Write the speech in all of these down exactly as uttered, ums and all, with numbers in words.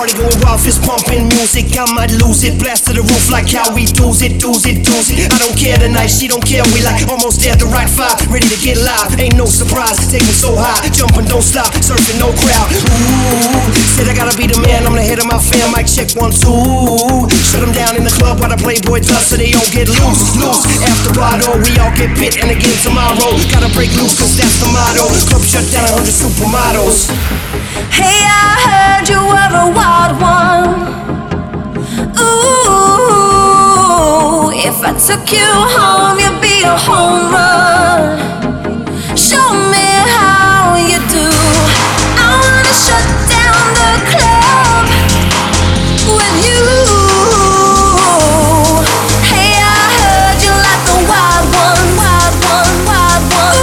party going wild, fist pumping music. I might lose it, blast to the roof like how we do's it, do's it, do's it. I don't care tonight, she don't care. We like almost there, the right five, ready to get live. Ain't no surprise, taking so high, jumping don't stop, surfing no crowd. Ooh, said I gotta be the man, I'm the head of my fam. Mic check one two. Shut them down in the club while the Playboy does, so they don't get loose, loose. After bottle, we all get bit, and again tomorrow. Gotta break loose, cause that's the motto. Club shut down, one hundred supermodels. Hey, I heard you were a wild one. Ooh, if I took you home, you'd be a home run. Show me how you do. I wanna shut down the club with you. Hey, I heard you like the wild one, wild one, wild one.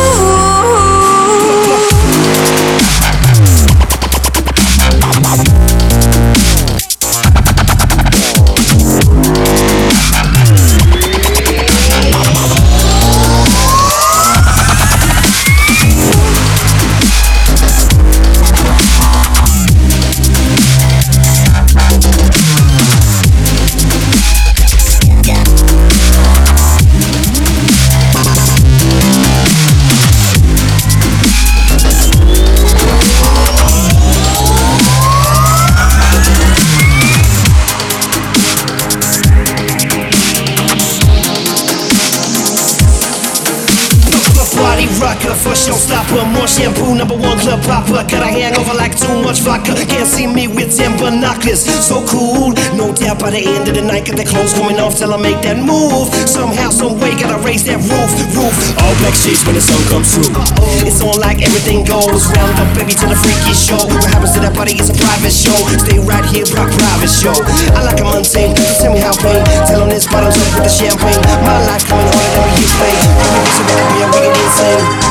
Rocker, first showstopper, more shampoo, number one club popper. Got a hangover like too much vodka. Can't see me with ten binoculars. So cool, no doubt by the end of the night, got the clothes coming off till I make that move. Somehow, some way, gotta raise that roof, roof. All black sheets when the sun comes through. Uh-oh. It's on like everything goes. Round up, baby, to the freaky show. What happens to that party is a private show. Stay right here, rock private show. I like a mundane, so tell me how pain. Tell on this bottoms up with the champagne. My life coming harder than we get paid. Baby, so we can be a wicked insane.